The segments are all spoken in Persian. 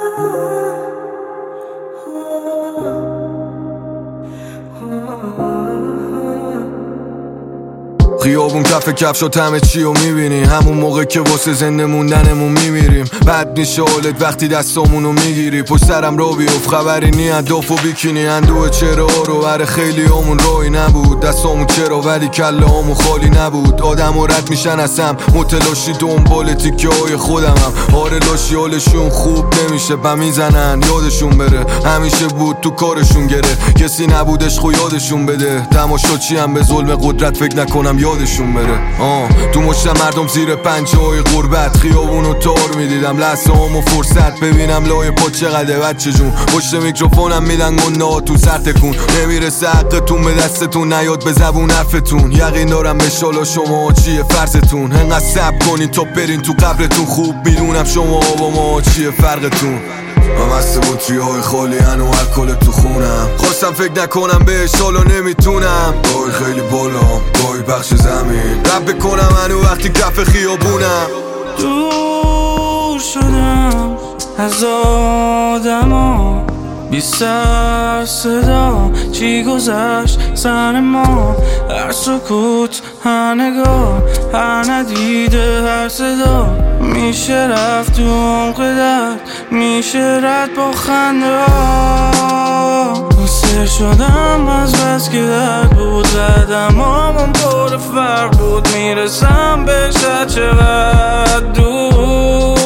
خیابون کف کفشات همه چی رو میبینی، همون موقع که واسه زنده موندنمون میمیریم. بد میشه حالت وقتی دستامونو میگیری، پشت سرم رو بیفت خبری نی هدف و بیکینی. اندوه چرا رو بر خیلی همون روی نبود، دستامون چرا ولی کله همون خالی نبود. آدم و رد میشن از هم متلاشی دنبال تیکه های خودمم. آره لاشی حالشون خوب نمیشه و میزنن یادشون بره، همیشه بود تو کارشون گره، کسی نبودش خو یادشون بده. تماشا چی هم به ظلم قدرت فکر نکنم یادشون بره. تو مشتم مردم زیر پنجه های غربت، خیابونو تار میدیدم لحظه همو فرصت ببینم لای پا چقدر بچه جون. پشت میکروفونم میدن گناه تو سر تکون، نمیرسه حقتون به دستتون نیاد به زبون حرفتون. یقین دارم به شالا شما چیه فرضتون، انقدر صبر کنین تا برین تو قبرتون. خوب میدونم شما با ما چیه فرقتون. من مست بطری‌های خالی هن و الکل تو خونم، خواستم فکر نکنم بهش حالا نمیتونم. گاهی خیلی بالا گاهی بخش زمین، رب بکنم هنو وقتی کف خیابونم. دور شدم از آدما، بی سر صدا چی گذشت سن ما. هر سکوت هر نگاه هر ندیده هر صدا، میشه رفت تو عمق درد، میشه رد با خنده ها. سر شدم از بس که درد بود، زدم آمون پر فرق بود، میرسم به شد چقدر دور.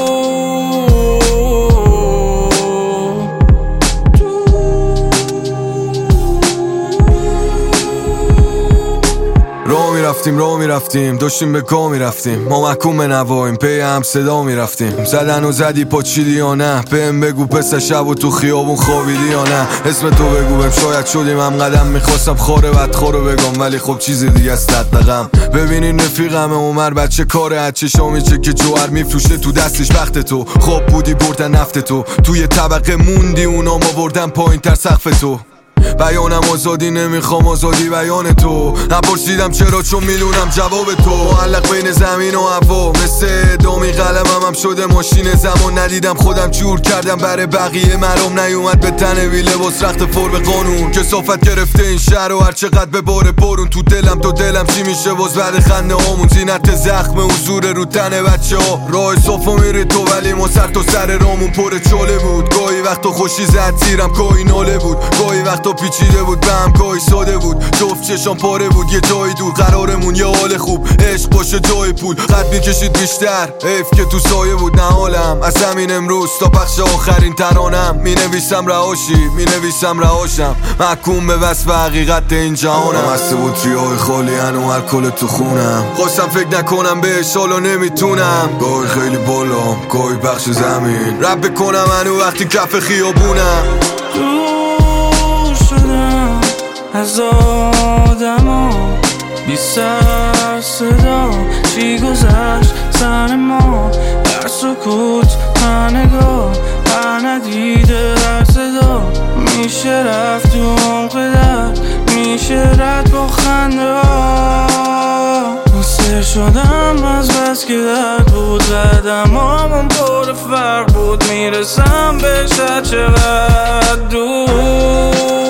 راه میرفتیم داشتیم به گاه میرفتیم، ما محکوم به نواییم پی هم صدا میرفتیم. زدن و زدی پاچیدی یا نه، بهم بگو پس شب و تو خیابون خوابیدی یا نه. اسم تو بگو بهم شاید شدیم هم قدم، میخواستم خاره بدخوارو بگم ولی خب چیز دیگه است دقم. ببینین رفیقم عمر بچه کاره هچه شامیچه که جوهر میفروشه تو دستش وقت تو. خواب بودی بردن نفت تو، توی طبقه موندی اونا ما بردن پایین تر سقف تو. بیانم آزادی نمیخوام آزادی بیان تو، نپرسیدم چرا چون میدونم جواب تو. معلق بین زمین و هوا مثل دامی قلمم هم شده ماشین زمان. ندیدم خودم جور کردم برای بقیه مرام نیومد به تن وی لباس رخت پر به قانون. کثافت گرفته این شهر و هر چقدر به بار بارون تو دلم تو دلم چی میشه باز بعد خنده هامون. زینت زخم حضور رو تن بچه ها، راه صافا میری تو ولی ما سر تا سر رامون پر چاله بود. گاهی وقتا خوشی زد زیرم گاهی ناله بود، گاهی وقتا پیچیده بود به هم گاهی ساده بود. جفت چشام پاره بود یه جایی دور، قرارمون یه حال خوب عشق باشه جای پول. قد میکشید بیشتر حیف که تو سایه بود نه حالم. از همین امروز تا پخش آخرین ترانم مینویسم رهاشی مینویسم رهاشم، محکوم به وصف حقیقت این جهانم. مست بطری‌های خالی هن و الکل تو خونم، خواستم فکر نکنم بهش حالا نمیتونم. گاهی خیلی بالا گاهی بخش زمین، رب بکنم هنو وقتی کف خیابونم. شدم از آدما، بی سر صدا چی گذشت سن ما. هر سکوت هر نگاه هر ندیده هر صدا، میشه رفت تو عمق درد، میشه رد با خنده ها. سر شدم از بس که درد بود، زدم آمون پر فرق بود، میرسم به شد چقدر دور.